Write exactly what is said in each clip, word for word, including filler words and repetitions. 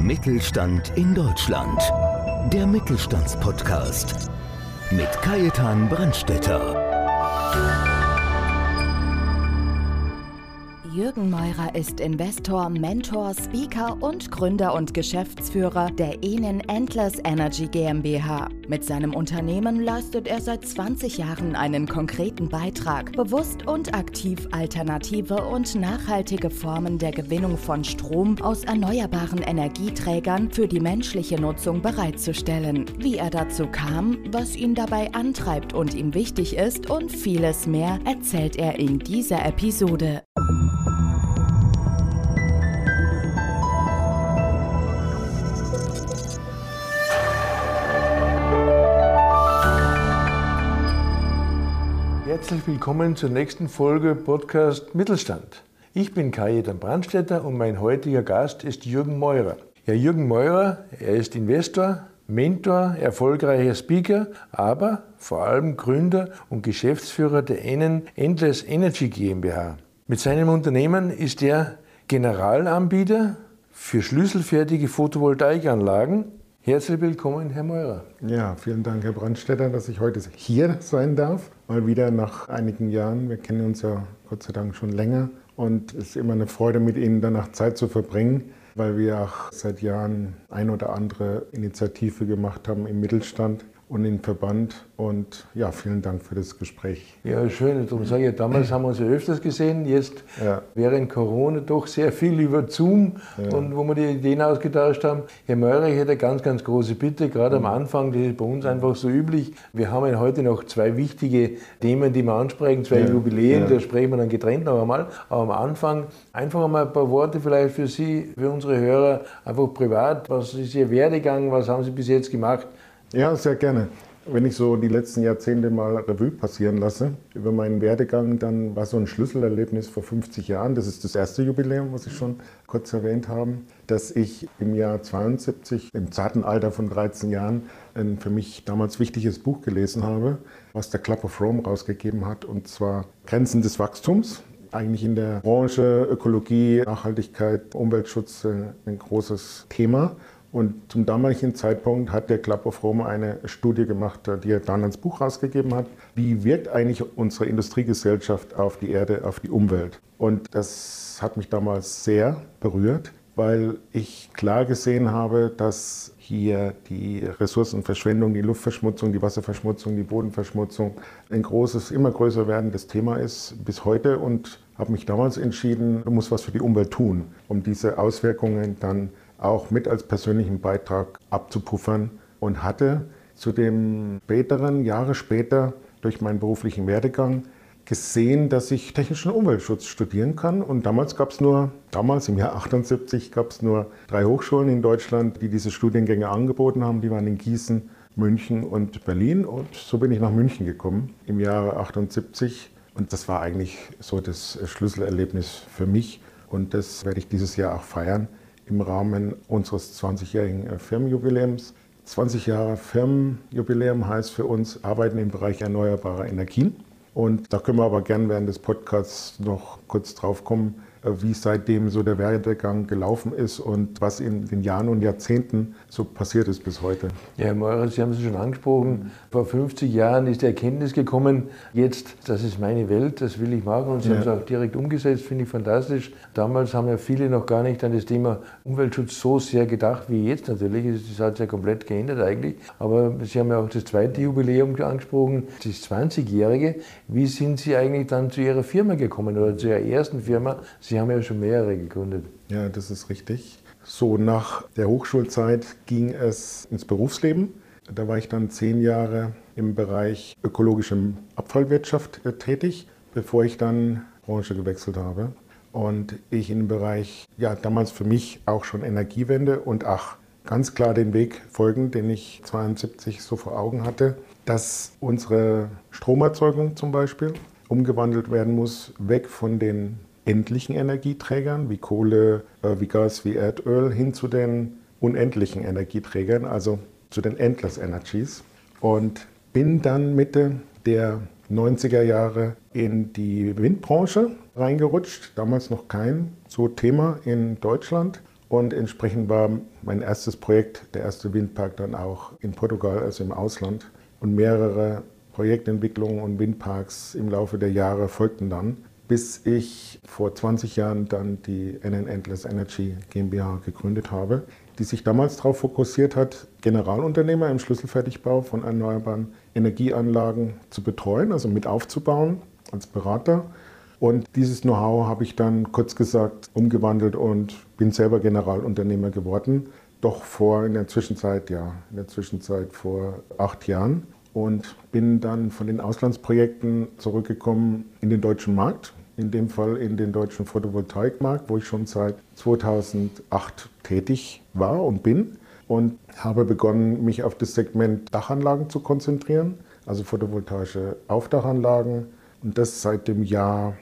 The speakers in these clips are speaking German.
Mittelstand in Deutschland. Der Mittelstandspodcast mit Kajetan Brandstetter. Jürgen Meurer ist Investor, Mentor, Speaker und Gründer und Geschäftsführer der Enen Endless Energy GmbH. Mit seinem Unternehmen leistet er seit zwanzig Jahren einen konkreten Beitrag, bewusst und aktiv alternative und nachhaltige Formen der Gewinnung von Strom aus erneuerbaren Energieträgern für die menschliche Nutzung bereitzustellen. Wie er dazu kam, was ihn dabei antreibt und ihm wichtig ist und vieles mehr, erzählt er in dieser Episode. Herzlich willkommen zur nächsten Folge Podcast Mittelstand. Ich bin Kajetan Brandstetter und mein heutiger Gast ist Jürgen Meurer. Ja, Jürgen Meurer, er ist Investor, Mentor, erfolgreicher Speaker, aber vor allem Gründer und Geschäftsführer der Enen Endless Energy GmbH. Mit seinem Unternehmen ist er Generalanbieter für schlüsselfertige Photovoltaikanlagen. Herzlich willkommen, Herr Meurer. Ja, vielen Dank, Herr Brandstetter, dass ich heute hier sein darf. Mal wieder nach einigen Jahren. Wir kennen uns ja Gott sei Dank schon länger. Und es ist immer eine Freude, mit Ihnen danach Zeit zu verbringen, weil wir auch seit Jahren ein oder andere Initiative gemacht haben im Mittelstand und im Verband. Und ja, vielen Dank für das Gespräch. Ja, schön. Darum sage ich, damals haben wir uns ja öfters gesehen. Jetzt ja. Während Corona doch sehr viel über Zoom ja. und wo wir die Ideen ausgetauscht haben. Herr Meurer, ich hätte eine ganz, ganz große Bitte, gerade mhm. am Anfang, das ist bei uns einfach so üblich. Wir haben ja heute noch zwei wichtige Themen, die wir ansprechen, zwei ja. Jubiläen, ja. da sprechen wir dann getrennt noch einmal. Aber am Anfang einfach einmal ein paar Worte vielleicht für Sie, für unsere Hörer, einfach privat. Was ist Ihr Werdegang, was haben Sie bis jetzt gemacht? Ja, sehr gerne. Wenn ich so die letzten Jahrzehnte mal Revue passieren lasse über meinen Werdegang, dann war so ein Schlüsselerlebnis vor fünfzig Jahren, das ist das erste Jubiläum, was Sie schon kurz erwähnt haben, dass ich im Jahr zweiundsiebzig, im zarten Alter von dreizehn Jahren, ein für mich damals wichtiges Buch gelesen habe, was der Club of Rome rausgegeben hat, und zwar Grenzen des Wachstums. Eigentlich in der Branche Ökologie, Nachhaltigkeit, Umweltschutz ein großes Thema. Und zum damaligen Zeitpunkt hat der Club of Rome eine Studie gemacht, die er dann als Buch rausgegeben hat. Wie wirkt eigentlich unsere Industriegesellschaft auf die Erde, auf die Umwelt? Und das hat mich damals sehr berührt, weil ich klar gesehen habe, dass hier die Ressourcenverschwendung, die Luftverschmutzung, die Wasserverschmutzung, die Bodenverschmutzung ein großes, immer größer werdendes Thema ist bis heute, und habe mich damals entschieden, du musst was für die Umwelt tun, um diese Auswirkungen dann auch mit als persönlichen Beitrag abzupuffern, und hatte zu dem späteren, Jahre später, durch meinen beruflichen Werdegang gesehen, dass ich technischen Umweltschutz studieren kann. Und damals gab es nur, damals im Jahr achtundsiebzig, gab es nur drei Hochschulen in Deutschland, die diese Studiengänge angeboten haben. Die waren in Gießen, München und Berlin. Und so bin ich nach München gekommen im Jahre achtundsiebzig. Und das war eigentlich so das Schlüsselerlebnis für mich. Und das werde ich dieses Jahr auch feiern im Rahmen unseres zwanzigjährigen Firmenjubiläums. zwanzig Jahre Firmenjubiläum heißt für uns, arbeiten im Bereich erneuerbarer Energien. Und da können wir aber gerne während des Podcasts noch kurz drauf kommen, wie seitdem so der Werdegang gelaufen ist und was in den Jahren und Jahrzehnten so passiert ist bis heute. Ja, Herr Meurer, Sie haben es schon angesprochen, vor fünfzig Jahren ist die Erkenntnis gekommen, jetzt, das ist meine Welt, das will ich machen, und Sie ja. haben es auch direkt umgesetzt, finde ich fantastisch. Damals haben ja viele noch gar nicht an das Thema Umweltschutz so sehr gedacht wie jetzt natürlich, das hat sich ja komplett geändert eigentlich, aber Sie haben ja auch das zweite Jubiläum angesprochen, das zwanzigjährige. Wie sind Sie eigentlich dann zu Ihrer Firma gekommen oder zu Ihrer ersten Firma? Sie haben ja schon mehrere gegründet. Ja, das ist richtig. So, nach der Hochschulzeit ging es ins Berufsleben. Da war ich dann zehn Jahre im Bereich ökologische Abfallwirtschaft tätig, bevor ich dann Branche gewechselt habe. Und ich im Bereich, ja, damals für mich auch schon Energiewende und ach, ganz klar den Weg folgen, den ich zweiundsiebzig so vor Augen hatte, dass unsere Stromerzeugung zum Beispiel umgewandelt werden muss, weg von den endlichen Energieträgern wie Kohle, wie Gas, wie Erdöl, hin zu den unendlichen Energieträgern, also zu den Endless Energies. Und bin dann Mitte der neunziger Jahre in die Windbranche reingerutscht, damals noch kein so Thema in Deutschland. Und entsprechend war mein erstes Projekt, der erste Windpark, dann auch in Portugal, also im Ausland. Und mehrere Projektentwicklungen und Windparks im Laufe der Jahre folgten dann, bis ich vor zwanzig Jahren dann die N N Endless Energy GmbH gegründet habe, die sich damals darauf fokussiert hat, Generalunternehmer im Schlüsselfertigbau von erneuerbaren Energieanlagen zu betreuen, also mit aufzubauen als Berater. Und dieses Know-how habe ich dann kurz gesagt umgewandelt und bin selber Generalunternehmer geworden. Doch vor in der Zwischenzeit, ja, in der Zwischenzeit vor acht Jahren. Und bin dann von den Auslandsprojekten zurückgekommen in den deutschen Markt. In dem Fall in den deutschen Photovoltaikmarkt, wo ich schon seit zweitausendacht tätig war und bin. Und habe begonnen, mich auf das Segment Dachanlagen zu konzentrieren, also photovoltaische Aufdachanlagen. Und das seit dem Jahr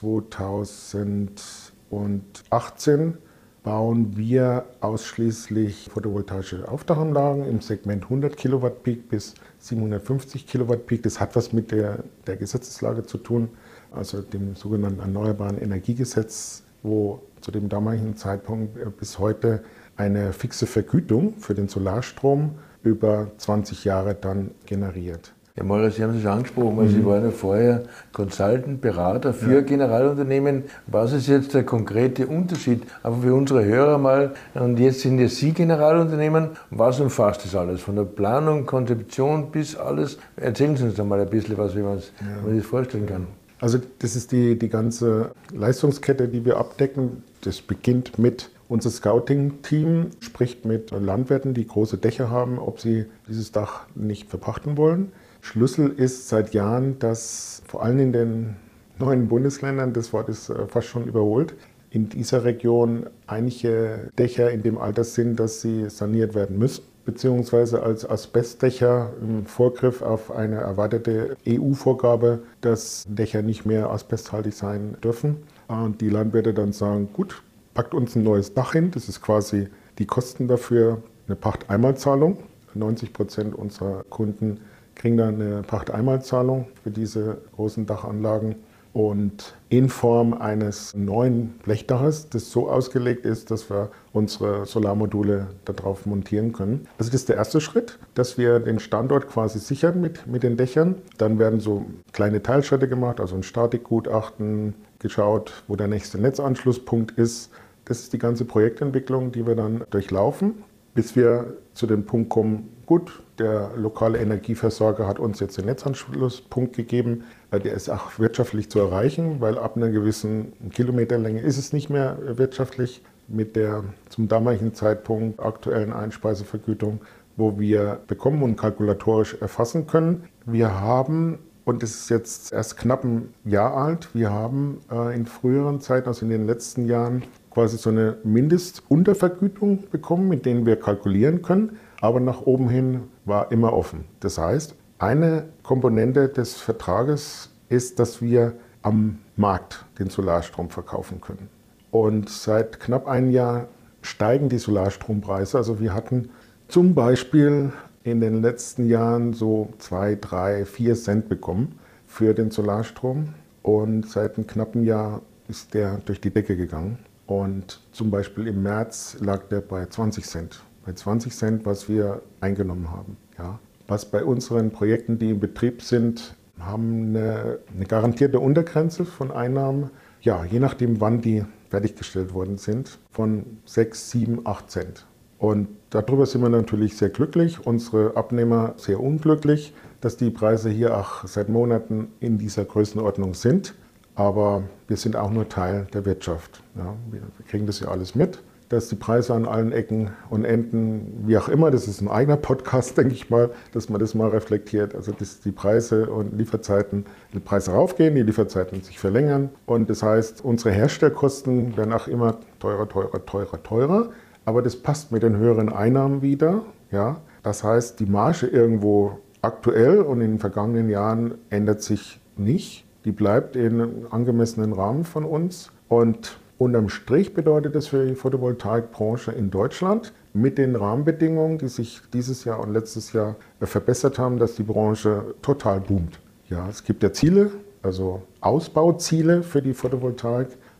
zweitausendachtzehn bauen wir ausschließlich photovoltaische Aufdachanlagen im Segment hundert Kilowatt Peak bis siebenhundertfünfzig Kilowatt Peak. Das hat was mit der, der Gesetzeslage zu tun, also dem sogenannten Erneuerbaren Energiegesetz, wo zu dem damaligen Zeitpunkt bis heute eine fixe Vergütung für den Solarstrom über zwanzig Jahre dann generiert. Herr Meurer, Sie haben es schon angesprochen, weil mhm. Sie waren ja vorher Consultant, Berater für ja. Generalunternehmen. Was ist jetzt der konkrete Unterschied? Aber für unsere Hörer mal, und jetzt sind ja Sie Generalunternehmen. Was umfasst das alles? Von der Planung, Konzeption bis alles? Erzählen Sie uns da mal ein bisschen was, wie man sich ja. das vorstellen kann. Also das ist die, die ganze Leistungskette, die wir abdecken. Das beginnt mit unser Scouting-Team, spricht mit Landwirten, die große Dächer haben, ob sie dieses Dach nicht verpachten wollen. Schlüssel ist seit Jahren, dass vor allem in den neuen Bundesländern, das Wort ist fast schon überholt, in dieser Region einige Dächer in dem Alter sind, dass sie saniert werden müssen, beziehungsweise als Asbestdächer im Vorgriff auf eine erwartete E U-Vorgabe, dass Dächer nicht mehr asbesthaltig sein dürfen. Und die Landwirte dann sagen, gut, packt uns ein neues Dach hin, das ist quasi die Kosten dafür, eine Pachteinmalzahlung. neunzig Prozent unserer Kunden kriegen dann eine Pachteinmalzahlung für diese großen Dachanlagen und in Form eines neuen Blechdaches, das so ausgelegt ist, dass wir unsere Solarmodule darauf montieren können. Also das ist der erste Schritt, dass wir den Standort quasi sichern mit, mit den Dächern. Dann werden so kleine Teilschritte gemacht, also ein Statikgutachten, geschaut, wo der nächste Netzanschlusspunkt ist. Das ist die ganze Projektentwicklung, die wir dann durchlaufen, bis wir zu dem Punkt kommen, gut, der lokale Energieversorger hat uns jetzt den Netzanschlusspunkt gegeben. Der ist auch wirtschaftlich zu erreichen, weil ab einer gewissen Kilometerlänge ist es nicht mehr wirtschaftlich mit der zum damaligen Zeitpunkt aktuellen Einspeisevergütung, wo wir bekommen und kalkulatorisch erfassen können. Wir haben, und das ist jetzt erst knapp ein Jahr alt, wir haben in früheren Zeiten, also in den letzten Jahren, quasi so eine Mindestuntervergütung bekommen, mit denen wir kalkulieren können. Aber nach oben hin war immer offen. Das heißt, eine Komponente des Vertrages ist, dass wir am Markt den Solarstrom verkaufen können. Und seit knapp einem Jahr steigen die Solarstrompreise. Also wir hatten zum Beispiel in den letzten Jahren so zwei, drei, vier Cent bekommen für den Solarstrom. Und seit einem knappen Jahr ist der durch die Decke gegangen. Und zum Beispiel im März lag der bei zwanzig Cent. Bei zwanzig Cent, was wir eingenommen haben. Ja. Was bei unseren Projekten, die im Betrieb sind, haben eine, eine garantierte Untergrenze von Einnahmen, ja, je nachdem, wann die fertiggestellt worden sind, von sechs, sieben, acht Cent. Und darüber sind wir natürlich sehr glücklich, unsere Abnehmer sehr unglücklich, dass die Preise hier auch seit Monaten in dieser Größenordnung sind. Aber wir sind auch nur Teil der Wirtschaft. Ja, wir kriegen das ja alles mit, dass die Preise an allen Ecken und Enden, wie auch immer, das ist ein eigener Podcast, denke ich mal, dass man das mal reflektiert. Also dass die Preise und Lieferzeiten, die Preise raufgehen, die Lieferzeiten sich verlängern. Und das heißt, unsere Herstellkosten werden auch immer teurer, teurer, teurer, teurer. Aber das passt mit den höheren Einnahmen wieder. Ja? Das heißt, die Marge irgendwo aktuell und in den vergangenen Jahren ändert sich nicht. Die bleibt in einem angemessenen Rahmen von uns. Und unterm Strich bedeutet das für die Photovoltaikbranche in Deutschland mit den Rahmenbedingungen, die sich dieses Jahr und letztes Jahr verbessert haben, dass die Branche total boomt. Ja, es gibt ja Ziele, also Ausbauziele für die Photovoltaik,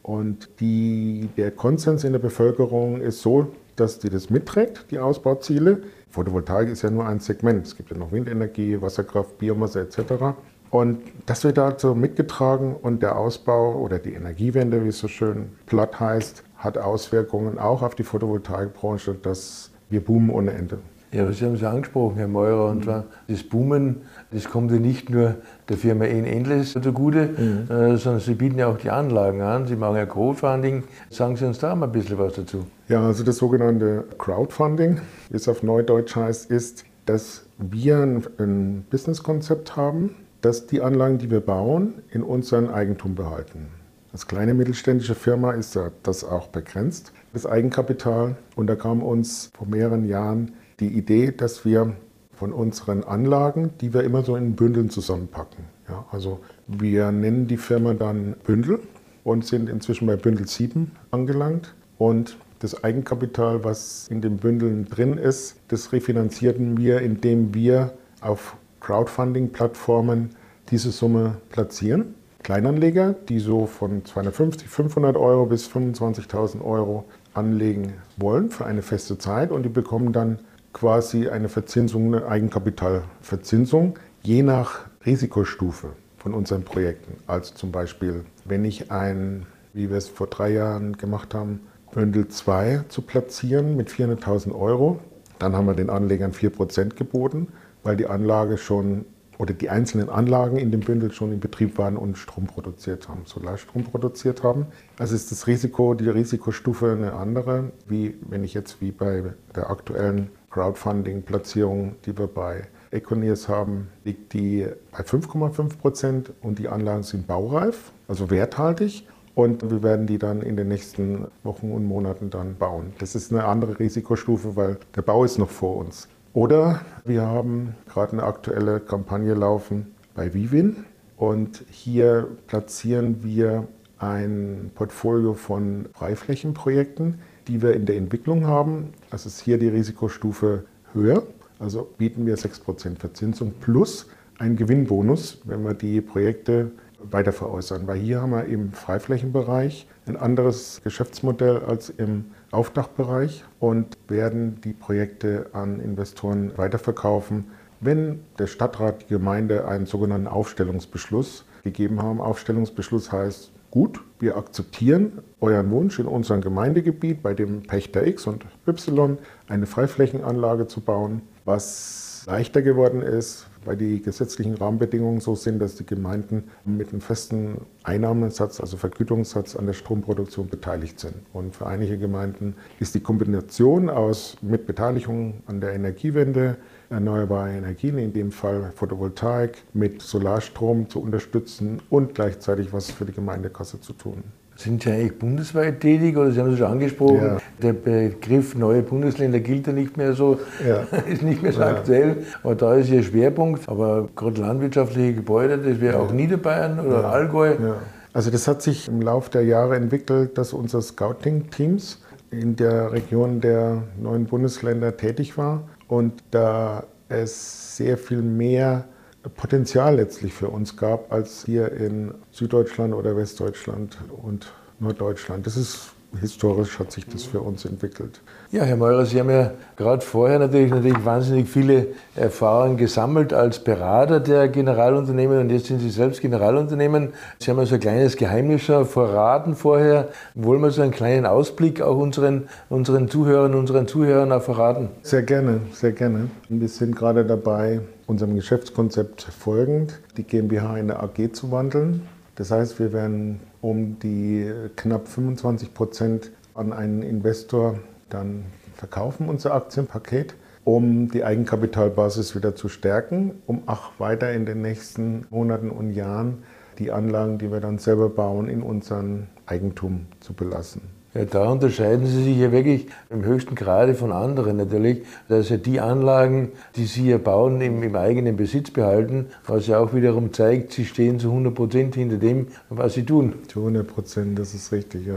Und die, der Konsens in der Bevölkerung ist so, dass die das mitträgt, die Ausbauziele. Photovoltaik ist ja nur ein Segment. Es gibt ja noch Windenergie, Wasserkraft, Biomasse et cetera. Und das wird dazu mitgetragen und der Ausbau oder die Energiewende, wie es so schön platt heißt, hat Auswirkungen auch auf die Photovoltaikbranche, dass wir boomen ohne Ende. Ja, Sie haben es ja angesprochen, Herr Meurer, und zwar das Boomen, das kommt ja nicht nur der Firma Ehen Endless zugute, mhm. äh, sondern Sie bieten ja auch die Anlagen an, Sie machen ja Crowdfunding. Sagen Sie uns da mal ein bisschen was dazu. Ja, also das sogenannte Crowdfunding, wie es auf Neudeutsch heißt, ist, dass wir ein, ein Businesskonzept haben, dass die Anlagen, die wir bauen, in unserem Eigentum behalten. Als kleine mittelständische Firma ist das auch begrenzt, das Eigenkapital. Und da kam uns vor mehreren Jahren die Idee, dass wir von unseren Anlagen, die wir immer so in Bündeln zusammenpacken. Ja, also wir nennen die Firma dann Bündel und sind inzwischen bei Bündel sieben angelangt. Und das Eigenkapital, was in den Bündeln drin ist, das refinanzierten wir, indem wir auf Crowdfunding-Plattformen diese Summe platzieren. Kleinanleger, die so von zweihundertfünfzig, fünfhundert Euro bis fünfundzwanzigtausend Euro anlegen wollen für eine feste Zeit, und die bekommen dann quasi eine Verzinsung, eine Eigenkapitalverzinsung, je nach Risikostufe von unseren Projekten. Also zum Beispiel, wenn ich ein, wie wir es vor drei Jahren gemacht haben, Bündel zwei zu platzieren mit vierhunderttausend Euro, dann haben wir den Anlegern vier Prozent geboten, weil die Anlage schon oder die einzelnen Anlagen in dem Bündel schon in Betrieb waren und Strom produziert haben, Solarstrom produziert haben. Also ist das Risiko, die Risikostufe eine andere, wie wenn ich jetzt wie bei der aktuellen Crowdfunding-Platzierung, die wir bei Equiners haben, liegt die bei fünf Komma fünf Prozent und die Anlagen sind baureif, also werthaltig. Und wir werden die dann in den nächsten Wochen und Monaten dann bauen. Das ist eine andere Risikostufe, weil der Bau ist noch vor uns. Oder wir haben gerade eine aktuelle Kampagne laufen bei Vivin und hier platzieren wir ein Portfolio von Freiflächenprojekten, die wir in der Entwicklung haben. Das ist hier die Risikostufe höher, also bieten wir sechs Prozent Verzinsung plus einen Gewinnbonus, wenn wir die Projekte weiter veräußern. Weil hier haben wir im Freiflächenbereich ein anderes Geschäftsmodell als im Aufdachbereich und werden die Projekte an Investoren weiterverkaufen, wenn der Stadtrat, die Gemeinde einen sogenannten Aufstellungsbeschluss gegeben haben. Aufstellungsbeschluss heißt, gut, wir akzeptieren euren Wunsch in unserem Gemeindegebiet bei dem Pächter X und Y eine Freiflächenanlage zu bauen, was leichter geworden ist, weil die gesetzlichen Rahmenbedingungen so sind, dass die Gemeinden mit einem festen Einnahmensatz, also Vergütungssatz an der Stromproduktion beteiligt sind. Und für einige Gemeinden ist die Kombination aus mit Beteiligung an der Energiewende, erneuerbare Energien, in dem Fall Photovoltaik, mit Solarstrom zu unterstützen und gleichzeitig was für die Gemeindekasse zu tun. Sind Sie eigentlich bundesweit tätig oder Sie haben es schon angesprochen, ja. Der Begriff neue Bundesländer gilt ja nicht mehr so, ja. ist nicht mehr so ja. aktuell, aber da ist Ihr Schwerpunkt. Aber gerade landwirtschaftliche Gebäude, das wäre ja. auch Niederbayern oder ja. Allgäu. Ja. Also das hat sich im Laufe der Jahre entwickelt, dass unser Scouting-Teams in der Region der neuen Bundesländer tätig war und da es sehr viel mehr Potenzial letztlich für uns gab, als hier in Süddeutschland oder Westdeutschland und Norddeutschland. Das ist historisch, hat sich das für uns entwickelt. Ja, Herr Meurer, Sie haben ja gerade vorher natürlich, natürlich wahnsinnig viele Erfahrungen gesammelt als Berater der Generalunternehmen und jetzt sind Sie selbst Generalunternehmen. Sie haben ja so ein kleines Geheimnis schon verraten vorher. Wollen wir so einen kleinen Ausblick auch unseren, unseren Zuhörern, unseren Zuhörern auch verraten? Sehr gerne, sehr gerne. Wir sind gerade dabei, unserem Geschäftskonzept folgend, die GmbH in eine A G zu wandeln. Das heißt, wir werden um die knapp fünfundzwanzig Prozent an einen Investor dann verkaufen, unser Aktienpaket, um die Eigenkapitalbasis wieder zu stärken, um auch weiter in den nächsten Monaten und Jahren die Anlagen, die wir dann selber bauen, in unserem Eigentum zu belassen. Ja, da unterscheiden Sie sich ja wirklich im höchsten Grade von anderen natürlich, dass ja die Anlagen, die Sie ja bauen, im, im eigenen Besitz behalten, was ja auch wiederum zeigt, Sie stehen zu hundert Prozent hinter dem, was Sie tun. Zu hundert Prozent, das ist richtig, ja.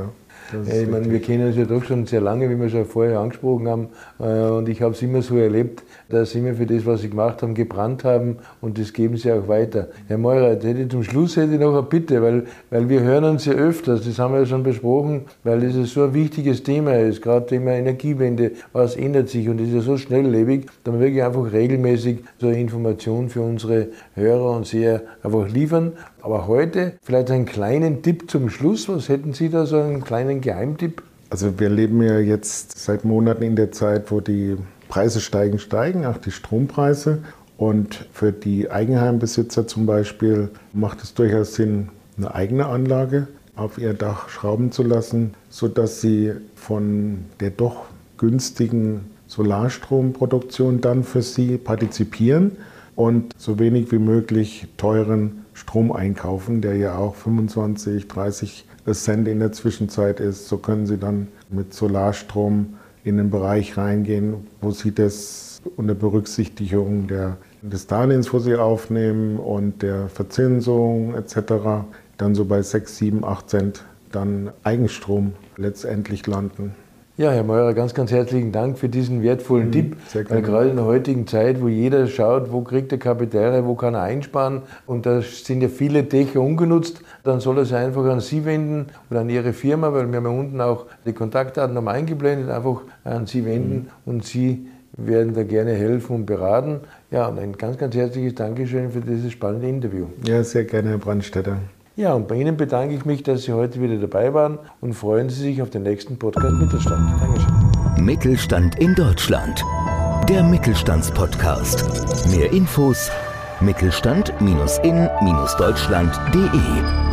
Ja, ich meine, wir kennen uns ja doch schon sehr lange, wie wir schon vorher angesprochen haben. Und ich habe es immer so erlebt, dass Sie immer für das, was Sie gemacht haben, gebrannt haben und das geben Sie auch weiter. Herr Meurer, hätte zum Schluss hätte ich noch eine Bitte, weil, weil wir hören uns ja öfters, das haben wir ja schon besprochen, weil das so ein wichtiges Thema ist, gerade Thema Energiewende, was ändert sich und ist ja so schnelllebig, dass wir wirklich einfach regelmäßig so eine Information für unsere Hörer und Seher einfach liefern. Aber heute vielleicht einen kleinen Tipp zum Schluss. Was hätten Sie da, so einen kleinen Geheimtipp? Also wir leben ja jetzt seit Monaten in der Zeit, wo die Preise steigen, steigen, auch die Strompreise. Und für die Eigenheimbesitzer zum Beispiel macht es durchaus Sinn, eine eigene Anlage auf ihr Dach schrauben zu lassen, sodass sie von der doch günstigen Solarstromproduktion dann für sie partizipieren und so wenig wie möglich teuren Strom einkaufen, der ja auch fünfundzwanzig, dreißig Cent in der Zwischenzeit ist. So können Sie dann mit Solarstrom in den Bereich reingehen, wo Sie das unter Berücksichtigung der, des Darlehens, wo Sie aufnehmen und der Verzinsung et cetera dann so bei sechs, sieben, acht Cent dann Eigenstrom letztendlich landen. Ja, Herr Meurer, ganz, ganz herzlichen Dank für diesen wertvollen mhm, Tipp. Weil gerade in der heutigen Zeit, wo jeder schaut, wo kriegt er Kapital, wo kann er einsparen und da sind ja viele Dächer ungenutzt, dann soll er sich einfach an Sie wenden oder an Ihre Firma, weil wir haben ja unten auch die Kontaktdaten noch mal eingeblendet, einfach an Sie wenden mhm. und Sie werden da gerne helfen und beraten. Ja, und ein ganz, ganz herzliches Dankeschön für dieses spannende Interview. Ja, sehr gerne, Herr Brandstätter. Ja, und bei Ihnen bedanke ich mich, dass Sie heute wieder dabei waren und freuen Sie sich auf den nächsten Podcast Mittelstand. Dankeschön. Mittelstand in Deutschland. Der Mittelstandspodcast. Mehr Infos mittelstand in Deutschland punkt de